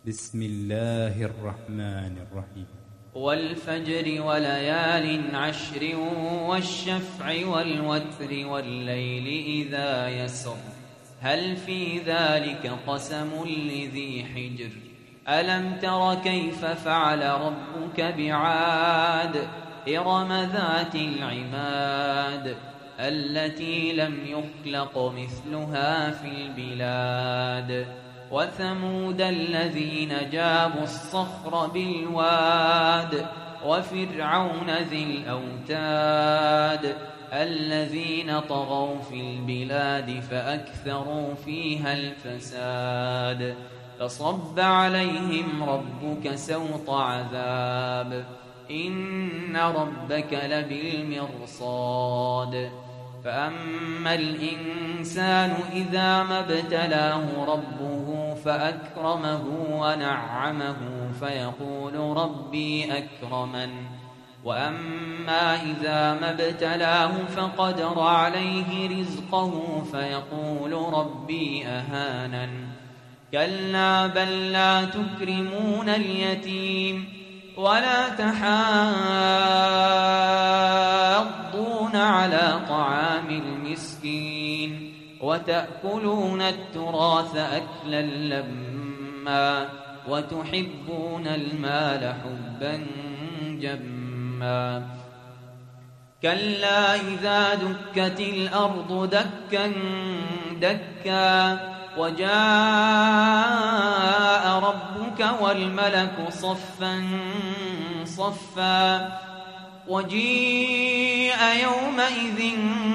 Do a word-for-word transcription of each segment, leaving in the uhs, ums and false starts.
بسم الله الرحمن الرحيم. والفجر وليال عشر والشفع والوتر والليل إذا يسر هل في ذلك قسم لذي حجر ألم تر كيف فعل ربك بعاد إرم ذات العماد التي لم يخلق مثلها في البلاد وثمود الذين جابوا الصخر بالواد وفرعون ذي الأوتاد الذين طغوا في البلاد فأكثروا فيها الفساد فصب عليهم ربك سوط عذاب إن ربك لبالمرصاد فأما الإنسان إذا ما ابتلاه ربه فأكرمه ونعمه فيقول ربي أكرمن وأما إذا ما ابتلاه فقدر عليه رزقه فيقول ربي أهانن كلا بل لا تكرمون اليتيم ولا تحاضون على طعام المسكين وتأكلون التراث أكلا لما وتحبون المال حبا جما كلا إذا دكت الأرض دكا دكا وجاء ربك والملك صفا صفا وجيء يومئذ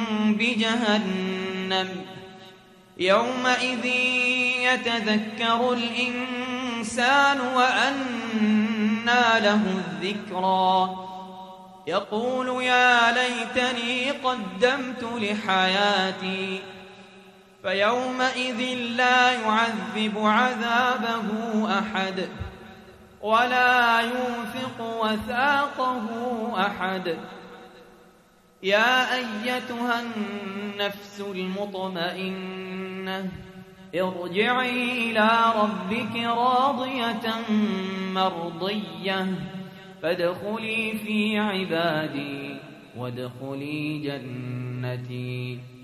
بجهنم يومئذ يتذكر الإنسان وأنى له الذكرى يقول يا ليتني قدمت لحياتي فيومئذ لا يعذب عذابه أحد ولا يوثق وثاقه أحد يا أيتها النفس المطمئنة ارجعي إلى ربك راضية مرضية فادخلي في عبادي وادخلي جنتي.